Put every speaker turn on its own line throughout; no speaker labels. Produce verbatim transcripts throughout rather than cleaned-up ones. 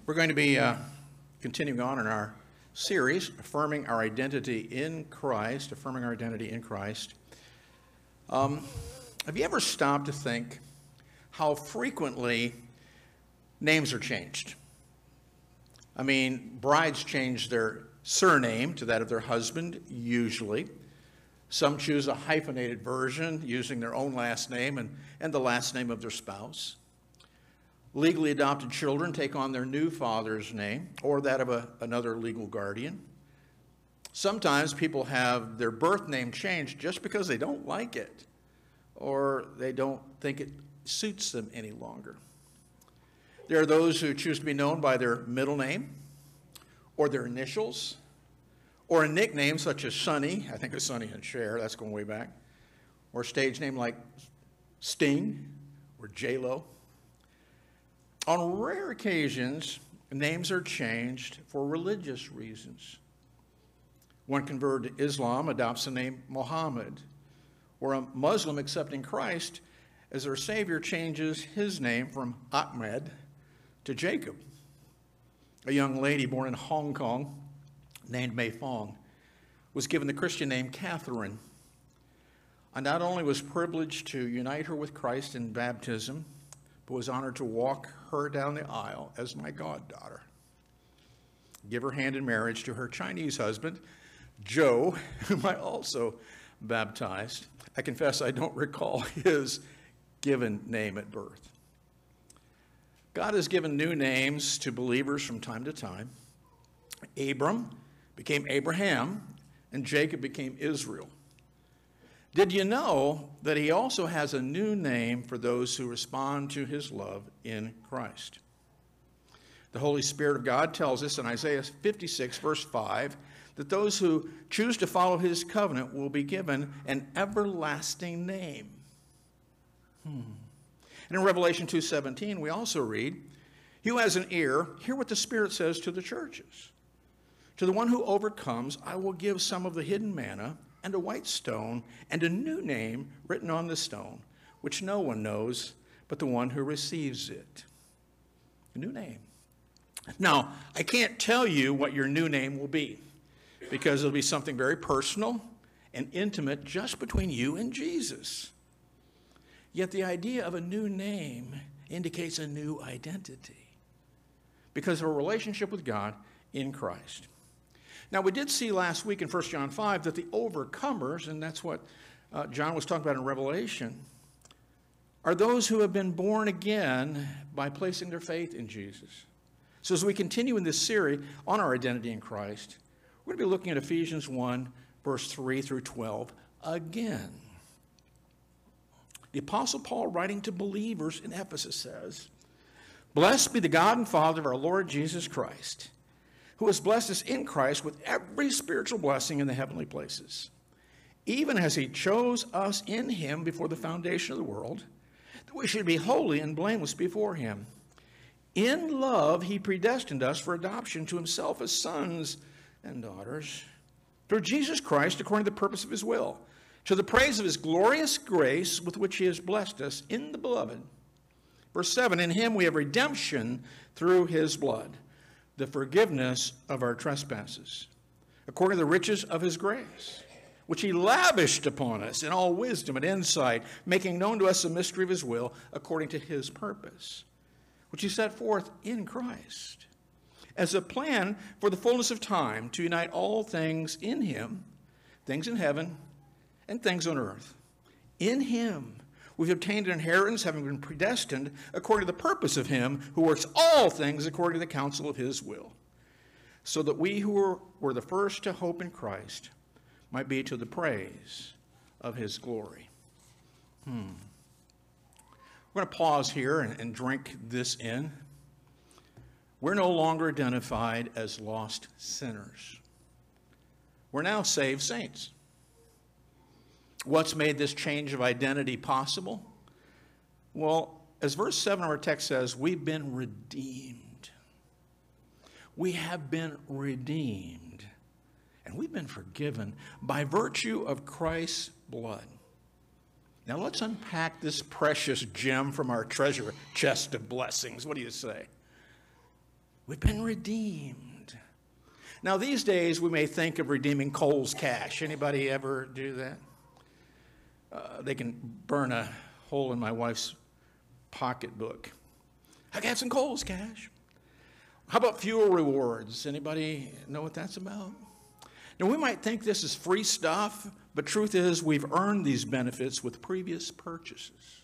We're going to be uh, continuing on in our series, Affirming Our Identity in Christ, Affirming Our Identity in Christ. Um, have you ever stopped to think how frequently names are changed? I mean, brides change their surname to that of their husband, usually. Some choose a hyphenated version using their own last name and, and the last name of their spouse. Legally adopted children take on their new father's name or that of a, another legal guardian. Sometimes people have their birth name changed just because they don't like it or they don't think it suits them any longer. There are those who choose to be known by their middle name or their initials or a nickname such as Sonny. I think of Sonny and Cher, that's going way back. Or a stage name like Sting or J-Lo. On rare occasions, names are changed for religious reasons. One converted to Islam adopts the name Muhammad, or a Muslim accepting Christ as their Savior changes his name from Ahmed to Jacob. A young lady born in Hong Kong named Mei Fong was given the Christian name Catherine. I not only was privileged to unite her with Christ in baptism, but was honored to walk her down the aisle as my goddaughter, give her hand in marriage to her Chinese husband, Joe, whom I also baptized. I confess I don't recall his given name at birth. God has given new names to believers from time to time. Abram became Abraham, and Jacob became Israel. Did you know that he also has a new name for those who respond to his love in Christ? The Holy Spirit of God tells us in Isaiah fifty-six, verse five, that those who choose to follow his covenant will be given an everlasting name. Hmm. And in Revelation two seventeen, we also read, "He who has an ear, hear what the Spirit says to the churches. To the one who overcomes, I will give some of the hidden manna, and a white stone, and a new name written on the stone, which no one knows but the one who receives it." A new name. Now, I can't tell you what your new name will be, because it'll be something very personal and intimate just between you and Jesus. Yet the idea of a new name indicates a new identity because of a relationship with God in Christ. Now, we did see last week in First John five that the overcomers, and that's what uh, John was talking about in Revelation, are those who have been born again by placing their faith in Jesus. So as we continue in this series on our identity in Christ, we're going to be looking at Ephesians one, verse three through twelve again. The Apostle Paul, writing to believers in Ephesus, says, "Blessed be the God and Father of our Lord Jesus Christ, who has blessed us in Christ with every spiritual blessing in the heavenly places, even as he chose us in him before the foundation of the world, that we should be holy and blameless before him. In love, he predestined us for adoption to himself as sons and daughters, through Jesus Christ, according to the purpose of his will, to the praise of his glorious grace with which he has blessed us in the beloved." Verse seven, "In him we have redemption through his blood, the forgiveness of our trespasses, according to the riches of his grace, which he lavished upon us in all wisdom and insight, making known to us the mystery of his will, according to his purpose, which he set forth in Christ, as a plan for the fullness of time, to unite all things in him, things in heaven and things on earth. In him we've obtained an inheritance, having been predestined according to the purpose of him who works all things according to the counsel of his will, so that we who were, were the first to hope in Christ might be to the praise of his glory." Hmm. We're going to pause here and, and drink this in. We're no longer identified as lost sinners. We're now saved saints. What's made this change of identity possible? Well, as verse seven of our text says, we've been redeemed. We have been redeemed. And we've been forgiven by virtue of Christ's blood. Now let's unpack this precious gem from our treasure chest of blessings. What do you say? We've been redeemed. Now, these days, we may think of redeeming Kohl's Cash. Anybody ever do that? Uh, they can burn a hole in my wife's pocketbook. I got some Kohl's Cash. How about fuel rewards? Anybody know what that's about? Now, we might think this is free stuff, but truth is we've earned these benefits with previous purchases.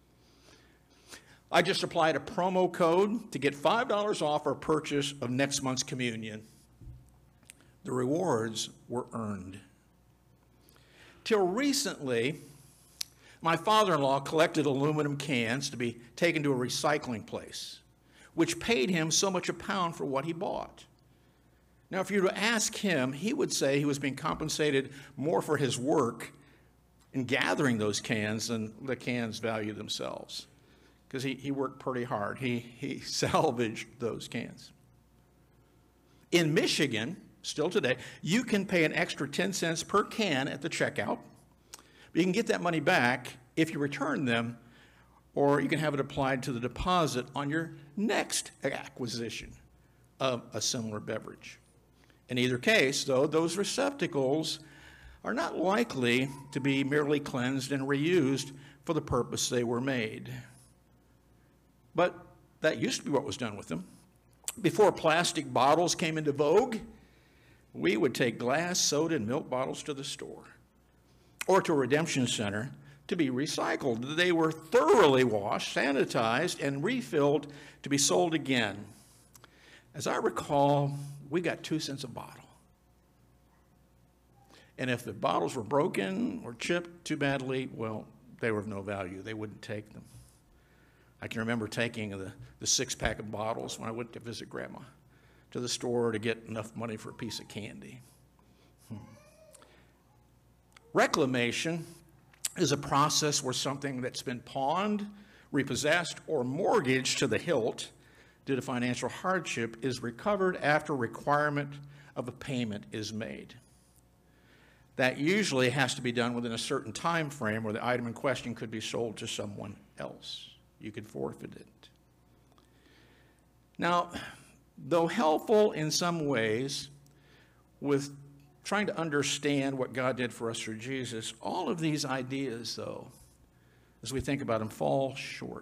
I just applied a promo code to get five dollars off our purchase of next month's communion. The rewards were earned. Till recently, my father-in-law collected aluminum cans to be taken to a recycling place, which paid him so much a pound for what he bought. Now, if you were to ask him, he would say he was being compensated more for his work in gathering those cans than the cans value themselves, because he, he worked pretty hard. He, he salvaged those cans. In Michigan, still today, you can pay an extra ten cents per can at the checkout. But you can get that money back if you return them, or you can have it applied to the deposit on your next acquisition of a similar beverage. In either case, though, those receptacles are not likely to be merely cleansed and reused for the purpose they were made. But that used to be what was done with them. Before plastic bottles came into vogue, we would take glass, soda, and milk bottles to the store or to a redemption center to be recycled. They were thoroughly washed, sanitized, and refilled to be sold again. As I recall, we got two cents a bottle. And if the bottles were broken or chipped too badly, well, they were of no value. They wouldn't take them. I can remember taking the, the six-pack of bottles when I went to visit Grandma to the store to get enough money for a piece of candy. Hmm. Reclamation is a process where something that's been pawned, repossessed, or mortgaged to the hilt due to financial hardship is recovered after requirement of a payment is made. That usually has to be done within a certain time frame where the item in question could be sold to someone else. You could forfeit it. Now, though helpful in some ways with trying to understand what God did for us through Jesus, all of these ideas, though, as we think about them, fall short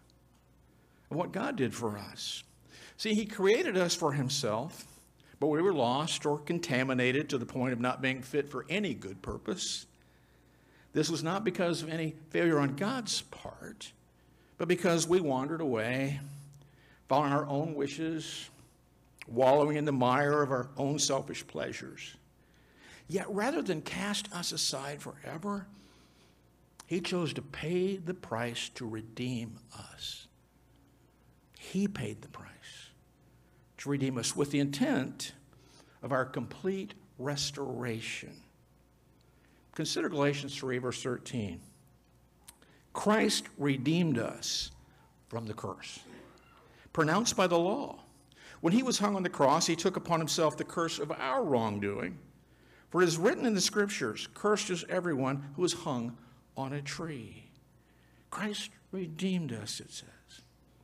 of what God did for us. See, he created us for himself, but we were lost or contaminated to the point of not being fit for any good purpose. This was not because of any failure on God's part, but because we wandered away, following our own wishes, wallowing in the mire of our own selfish pleasures. Yet rather than cast us aside forever, he chose to pay the price to redeem us. He paid the price to redeem us with the intent of our complete restoration. Consider Galatians three, verse thirteen. Christ redeemed us from the curse pronounced by the law. When he was hung on the cross, he took upon himself the curse of our wrongdoing. For it is written in the scriptures, cursed is everyone who is hung on a tree. Christ redeemed us, it says,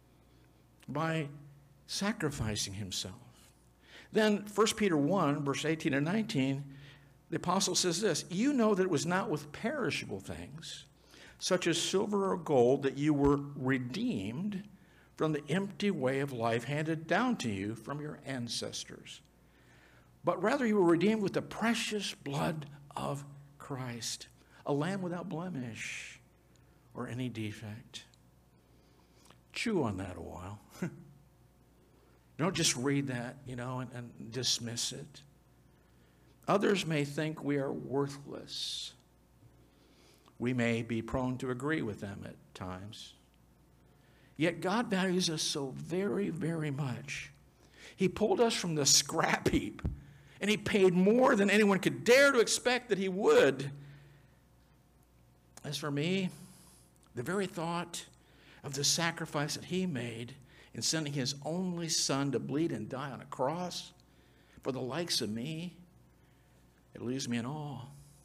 by sacrificing himself. Then First Peter one, verse eighteen and nineteen, the apostle says this, you know that it was not with perishable things, such as silver or gold, that you were redeemed from the empty way of life handed down to you from your ancestors. But rather you were redeemed with the precious blood of Christ, a lamb without blemish or any defect. Chew on that a while. Don't just read that, you know, and, and dismiss it. Others may think we are worthless. We may be prone to agree with them at times. Yet God values us so very, very much. He pulled us from the scrap heap, and he paid more than anyone could dare to expect that he would. As for me, the very thought of the sacrifice that he made in sending his only son to bleed and die on a cross for the likes of me, it leaves me in awe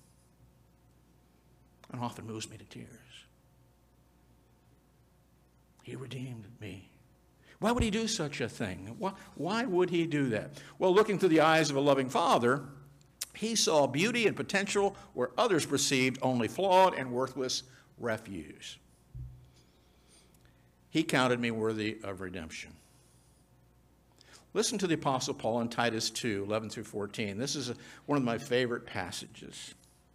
and often moves me to tears. He redeemed me Why would he do such a thing? Why, why would he do that? Well, looking through the eyes of a loving father, he saw beauty and potential where others perceived only flawed and worthless refuse. He counted me worthy of redemption. Listen to the Apostle Paul in Titus two, eleven through fourteen. This is a, one of my favorite passages.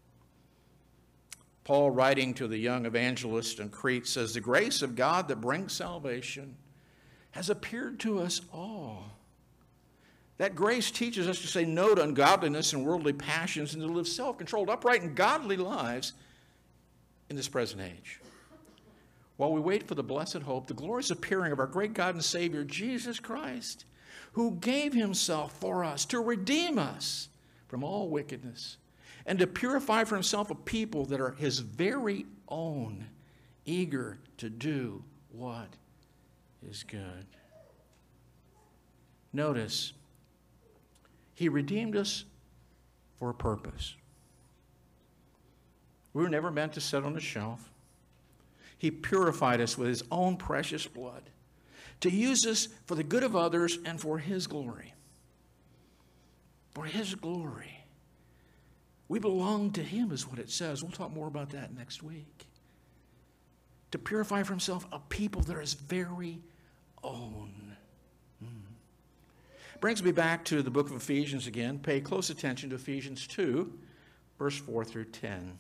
Paul, writing to the young evangelist in Crete, says, "The grace of God that brings salvation has appeared to us all." That grace teaches us to say no to ungodliness and worldly passions and to live self-controlled, upright, and godly lives in this present age, while we wait for the blessed hope, the glorious appearing of our great God and Savior, Jesus Christ, who gave himself for us to redeem us from all wickedness and to purify for himself a people that are his very own, eager to do what is good. Notice, he redeemed us for a purpose. We were never meant to sit on a shelf. He purified us with his own precious blood to use us for the good of others and for his glory. For his glory. We belong to him is what it says. We'll talk more about that next week. To purify for himself a people that are his very own. Hmm. Brings me back to the book of Ephesians again. Pay close attention to Ephesians two, verse four through ten.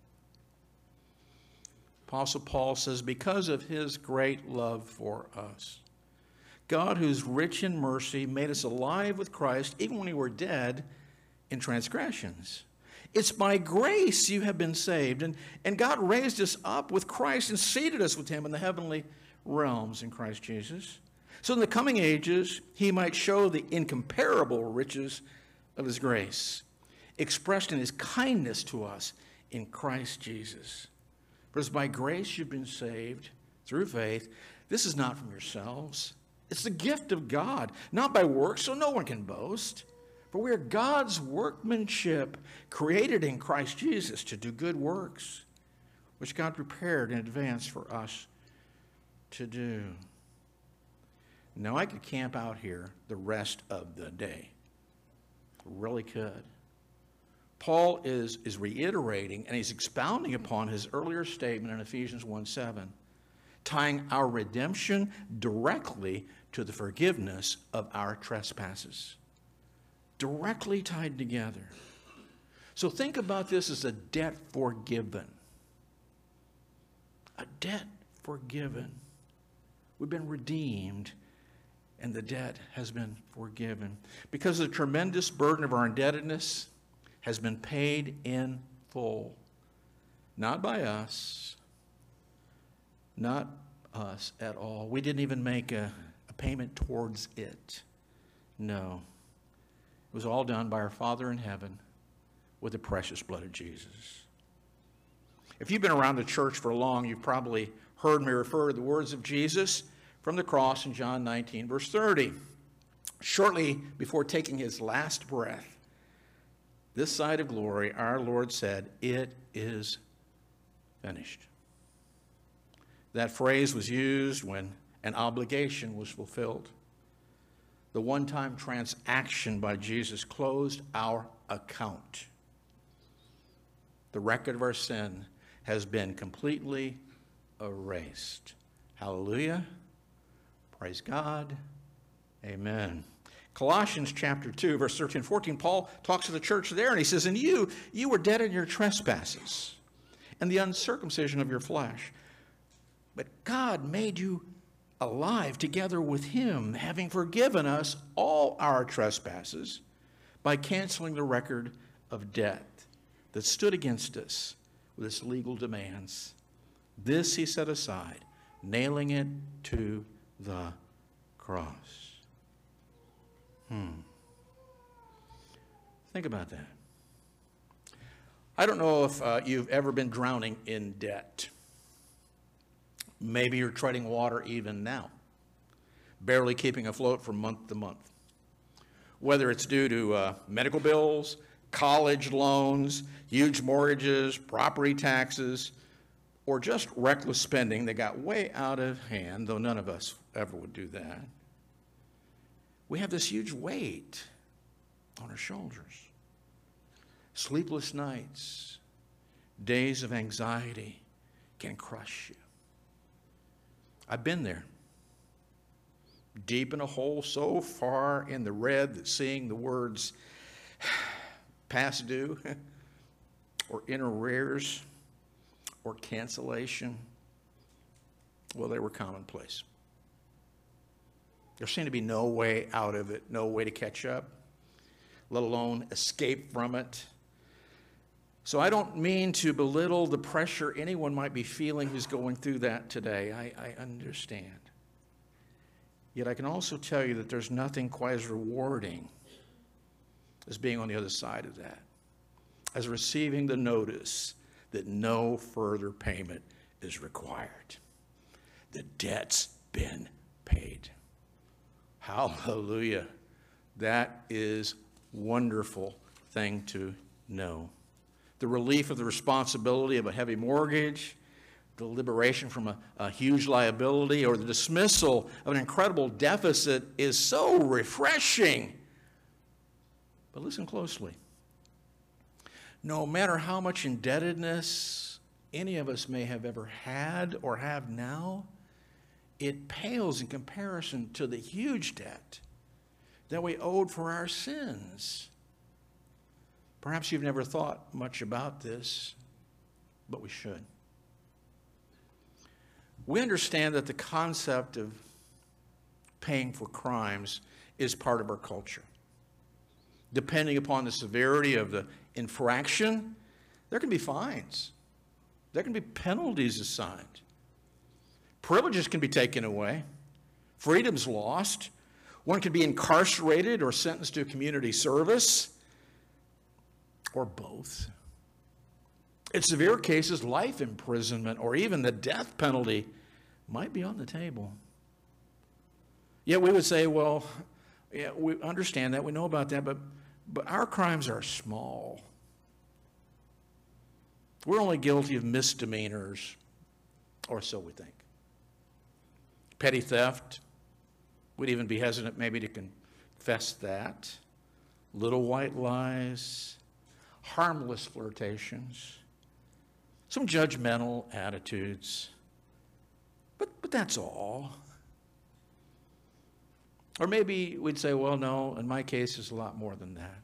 Apostle Paul says, "Because of his great love for us, God, who's rich in mercy, made us alive with Christ even when we were dead in transgressions. It's by grace you have been saved, and, and God raised us up with Christ and seated us with him in the heavenly realms in Christ Jesus, so in the coming ages he might show the incomparable riches of his grace, expressed in his kindness to us in Christ Jesus. For it's by grace you've been saved through faith. This is not from yourselves. It's the gift of God, not by works, so no one can boast. For we are God's workmanship, created in Christ Jesus to do good works, which God prepared in advance for us to do." Now, I could camp out here the rest of the day. Really could. Paul is, is reiterating and he's expounding upon his earlier statement in Ephesians one seven, tying our redemption directly to the forgiveness of our trespasses. Directly tied together. So think about this as a debt forgiven. A debt forgiven. We've been redeemed, and the debt has been forgiven. Because the tremendous burden of our indebtedness has been paid in full. Not by us. Not us at all. We didn't even make a, a payment towards it. No. It was all done by our Father in heaven with the precious blood of Jesus. If you've been around the church for long, you've probably heard me refer to the words of Jesus from the cross in John nineteen, verse thirty. Shortly before taking his last breath, this side of glory, our Lord said, "It is finished." That phrase was used when an obligation was fulfilled. The one-time transaction by Jesus closed our account. The record of our sin has been completely erased. Hallelujah. Praise God. Amen. Colossians chapter two, verse thirteen and fourteen, Paul talks to the church there, and he says, "And you, you were dead in your trespasses and the uncircumcision of your flesh. But God made you alive together with him, having forgiven us all our trespasses by canceling the record of debt that stood against us with its legal demands. This he set aside, nailing it to the cross." Hmm. Think about that. I don't know if uh, you've ever been drowning in debt. Maybe you're treading water even now, barely keeping afloat from month to month. Whether it's due to uh, medical bills, college loans, huge mortgages, property taxes, or just reckless spending that got way out of hand, though none of us ever would do that, we have this huge weight on our shoulders. Sleepless nights, days of anxiety can crush you. I've been there, deep in a hole so far in the red that seeing the words past due or in arrears or cancellation, well, they were commonplace. There seemed to be no way out of it, no way to catch up, let alone escape from it. So I don't mean to belittle the pressure anyone might be feeling who's going through that today. I, I understand. Yet I can also tell you that there's nothing quite as rewarding as being on the other side of that, as receiving the notice that no further payment is required. The debt's been paid. Hallelujah. That is a wonderful thing to know. The relief of the responsibility of a heavy mortgage, the liberation from a, a huge liability, or the dismissal of an incredible deficit is so refreshing. But listen closely. No matter how much indebtedness any of us may have ever had or have now, it pales in comparison to the huge debt that we owed for our sins. Perhaps you've never thought much about this, but we should. We understand that the concept of paying for crimes is part of our culture. Depending upon the severity of the infraction, there can be fines. There can be penalties assigned. Privileges can be taken away. Freedom's lost. One can be incarcerated or sentenced to community service, or both. In severe cases, life imprisonment or even the death penalty might be on the table. Yet we would say, well, yeah, we understand that, we know about that, but, but our crimes are small. We're only guilty of misdemeanors, or so we think. Petty theft, we'd even be hesitant maybe to confess that. Little white lies, harmless flirtations, some judgmental attitudes, but, but that's all. Or maybe we'd say, well, no, in my case, it's a lot more than that.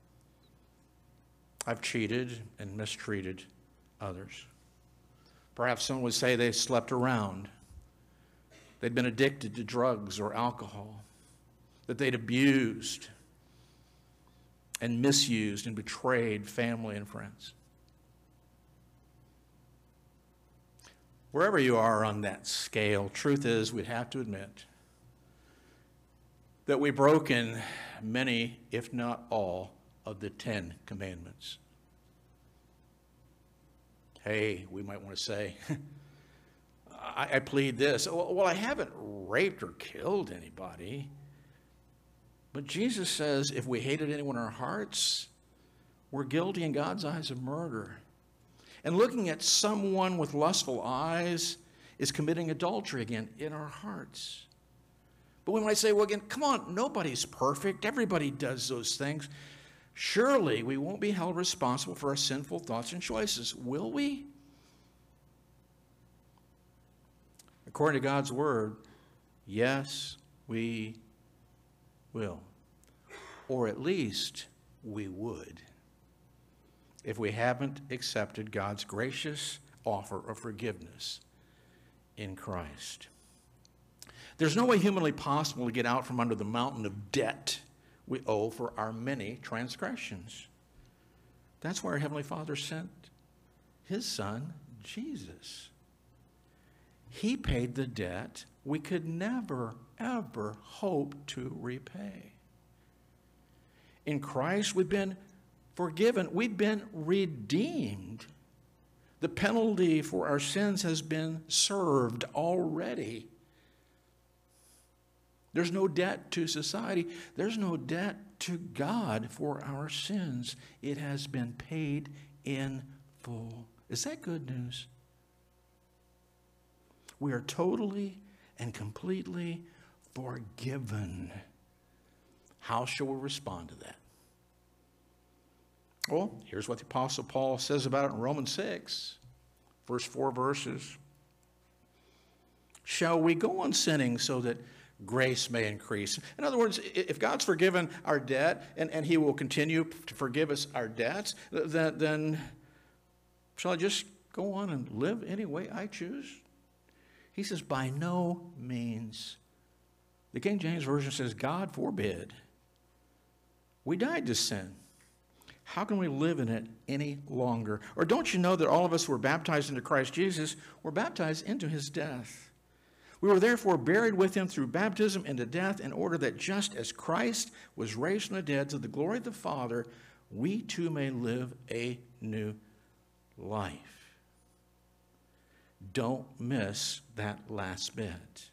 I've cheated and mistreated others. Perhaps someone would say they slept around, they'd been addicted to drugs or alcohol, that they'd abused and misused and betrayed family and friends. Wherever you are on that scale, truth is we'd have to admit that we've broken many, if not all, of the Ten Commandments. Hey, we might want to say, I, I plead this. Well, I haven't raped or killed anybody. But Jesus says if we hated anyone in our hearts, we're guilty in God's eyes of murder. And looking at someone with lustful eyes is committing adultery again in our hearts. But we might say, well, again, come on, nobody's perfect. Everybody does those things. Surely we won't be held responsible for our sinful thoughts and choices, will we? According to God's word, yes, we will. Or at least we would, if we haven't accepted God's gracious offer of forgiveness in Christ. There's no way humanly possible to get out from under the mountain of debt we owe for our many transgressions. That's why our Heavenly Father sent His Son, Jesus. He paid the debt we could never, ever hope to repay. In Christ, we've been forgiven. We've been redeemed. The penalty for our sins has been served already. There's no debt to society. There's no debt to God for our sins. It has been paid in full. Is that good news? We are totally and completely forgiven. How shall we respond to that? Well, here's what the Apostle Paul says about it in Romans six, first four verses. Shall we go on sinning so that grace may increase? In other words, if God's forgiven our debt and, and he will continue to forgive us our debts, then, then shall I just go on and live any way I choose? He says, by no means. The King James Version says, God forbid. We died to sin. How can we live in it any longer? Or don't you know that all of us who were baptized into Christ Jesus were baptized into his death? We were therefore buried with him through baptism into death, in order that just as Christ was raised from the dead to the glory of the Father, we too may live a new life. Don't miss that last bit.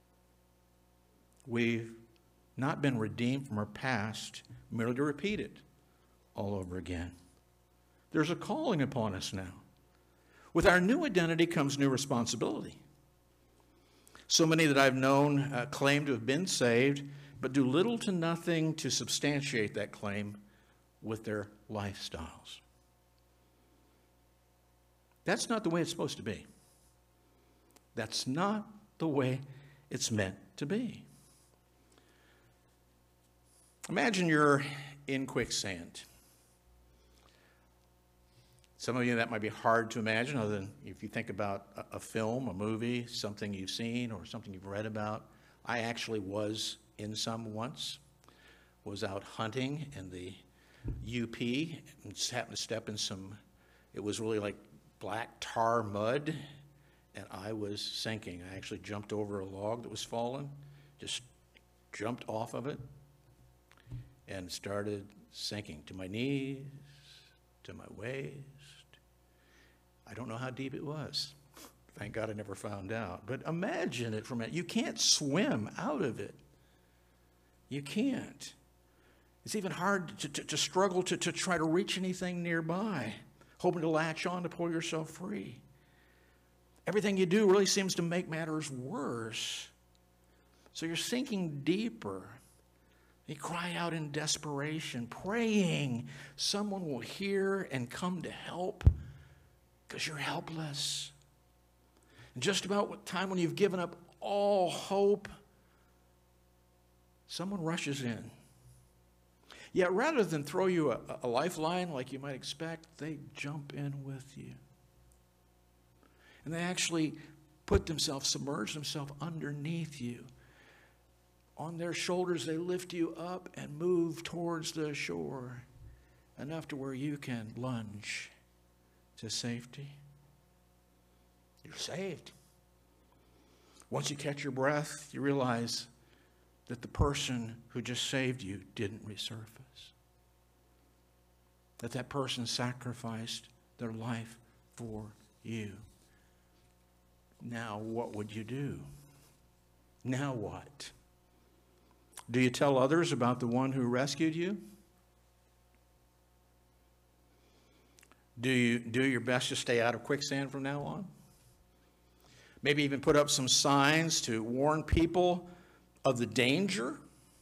We've not been redeemed from our past merely to repeat it all over again. There's a calling upon us now. With our new identity comes new responsibility. So many that I've known uh, claim to have been saved, but do little to nothing to substantiate that claim with their lifestyles. That's not the way it's supposed to be. That's not the way it's meant to be. Imagine you're in quicksand. Some of you, that might be hard to imagine, other than if you think about a, a film, a movie, something you've seen or something you've read about. I actually was in some once, was out hunting in the U P and happened to step in some, it was really like black tar mud, and I was sinking. I actually jumped over a log that was fallen, just jumped off of it, and started sinking to my knees, to my waist. I don't know how deep it was. Thank God I never found out. But imagine it for a minute. You can't swim out of it. You can't. It's even hard to, to, to struggle to, to try to reach anything nearby, hoping to latch on to pull yourself free. Everything you do really seems to make matters worse. So you're sinking deeper. You cry out in desperation, praying someone will hear and come to help, because you're helpless. And just about what time when you've given up all hope, someone rushes in. Yet rather than throw you a, a lifeline like you might expect, they jump in with you. And they actually put themselves, submerge themselves underneath you. On their shoulders, they lift you up and move towards the shore, enough to where you can lunge to safety. You're saved. Once you catch your breath, you realize that the person who just saved you didn't resurface. That that person sacrificed their life for you. Now, what would you do? Now what? Do you tell others about the one who rescued you? Do you do your best to stay out of quicksand from now on? Maybe even put up some signs to warn people of the danger?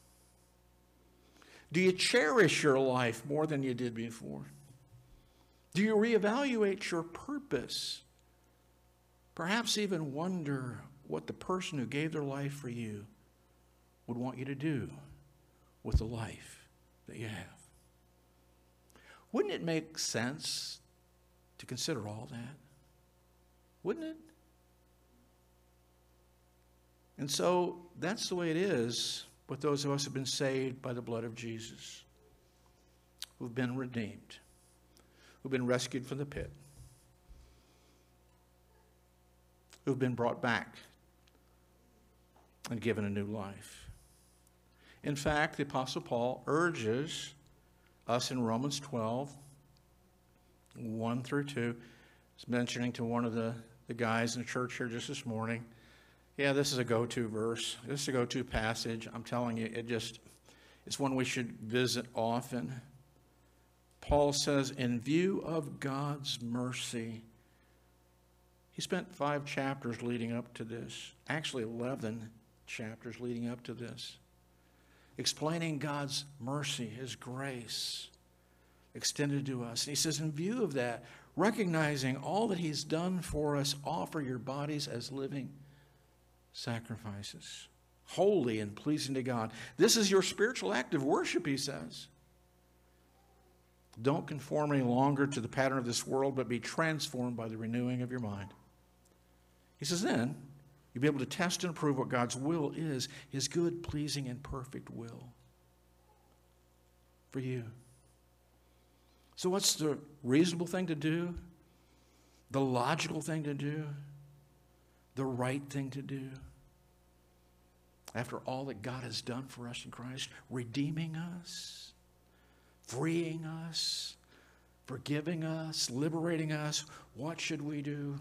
Do you cherish your life more than you did before? Do you reevaluate your purpose? Perhaps even wonder what the person who gave their life for you would want you to do with the life that you have. Wouldn't it make sense to consider all that? Wouldn't it? And so that's the way it is with those of us who have been saved by the blood of Jesus, who've been redeemed, who've been rescued from the pit, who've been brought back and given a new life. In fact, the Apostle Paul urges us in Romans twelve, one through two. I was mentioning to one of the, the guys in the church here just this morning, yeah, this is a go-to verse. This is a go-to passage. I'm telling you, it just, it's one we should visit often. Paul says, in view of God's mercy, He spent five chapters leading up to this, actually eleven chapters leading up to this, explaining God's mercy, his grace extended to us. And he says, in view of that, recognizing all that he's done for us, offer your bodies as living sacrifices, holy and pleasing to God. This is your spiritual act of worship, he says. Don't conform any longer to the pattern of this world, but be transformed by the renewing of your mind. He says, then you'll be able to test and approve what God's will is, his good, pleasing, and perfect will for you. So what's the reasonable thing to do? The logical thing to do? The right thing to do? After all that God has done for us in Christ, redeeming us, freeing us, forgiving us, liberating us, what should we do?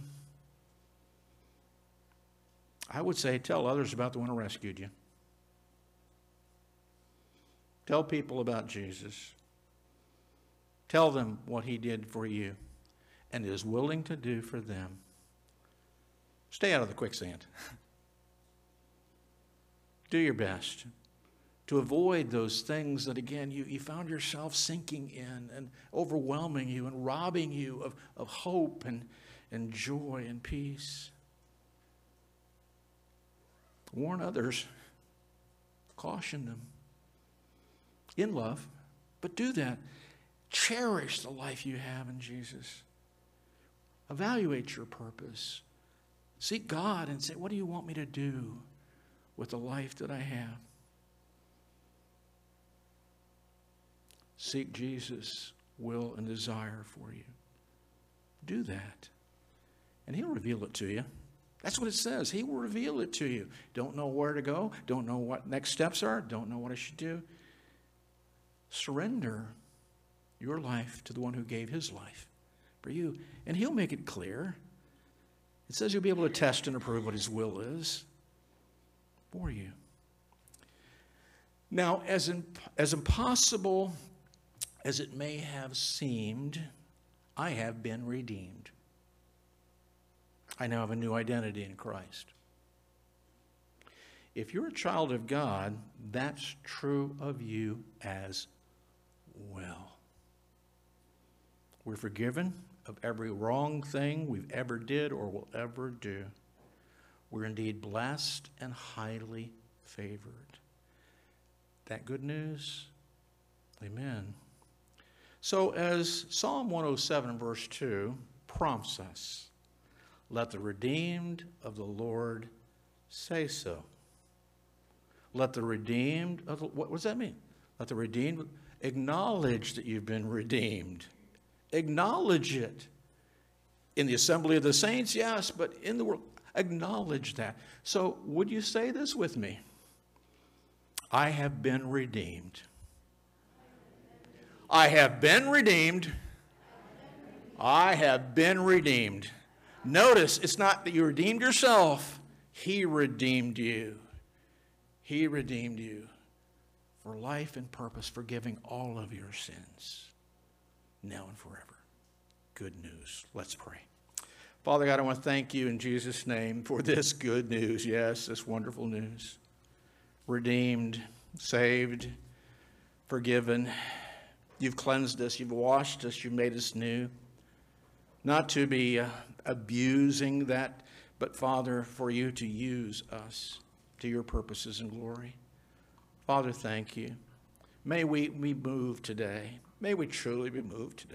I would say tell others about the one who rescued you. Tell people about Jesus. Tell them what he did for you and is willing to do for them. Stay out of the quicksand. Do your best to avoid those things that, again, you, you found yourself sinking in and overwhelming you and robbing you of, of hope and, and joy and peace. Warn others. Caution them. In love. But do that. Cherish the life you have in Jesus. Evaluate your purpose. Seek God and say, what do you want me to do with the life that I have? Seek Jesus' will and desire for you. Do that. And he'll reveal it to you. That's what it says. He will reveal it to you. Don't know where to go. Don't know what next steps are. Don't know what I should do. Surrender your life to the one who gave his life for you. And he'll make it clear. It says you'll be able to test and approve what his will is for you. Now, as, in, as impossible as it may have seemed, I have been redeemed. I now have a new identity in Christ. If you're a child of God, that's true of you as well. We're forgiven of every wrong thing we've ever did or will ever do. We're indeed blessed and highly favored. That good news? Amen. So as Psalm one oh seven verse two prompts us, let the redeemed of the Lord say so. Let the redeemed of the, what does that mean? Let the redeemed acknowledge that you've been redeemed. Acknowledge it. In the assembly of the saints, yes, but in the world, acknowledge that. So would you say this with me? I have been redeemed. I have been redeemed. I have been redeemed. Notice, it's not that you redeemed yourself. He redeemed you. He redeemed you for life and purpose, forgiving all of your sins, now and forever. Good news. Let's pray. Father God, I want to thank you in Jesus' name for this good news. Yes, this wonderful news. Redeemed, saved, forgiven. You've cleansed us. You've washed us. You've made us new. Not to be uh, abusing that, but Father, for you to use us to your purposes and glory. Father, thank you. May we be moved today. May we truly be moved today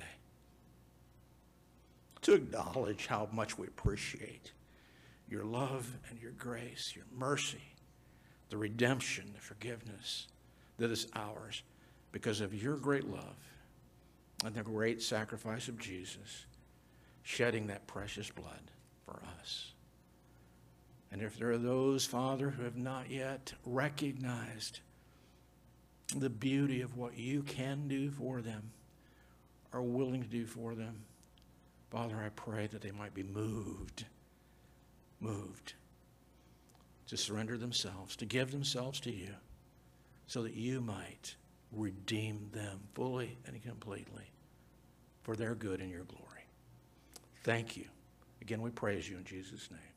to acknowledge how much we appreciate your love and your grace, your mercy, the redemption, the forgiveness that is ours because of your great love and the great sacrifice of Jesus, shedding that precious blood for us. And if there are those, Father, who have not yet recognized the beauty of what you can do for them, are willing to do for them, Father, I pray that they might be moved, moved to surrender themselves, to give themselves to you, so that you might redeem them fully and completely for their good and your glory. Thank you. Again, we praise you in Jesus' name.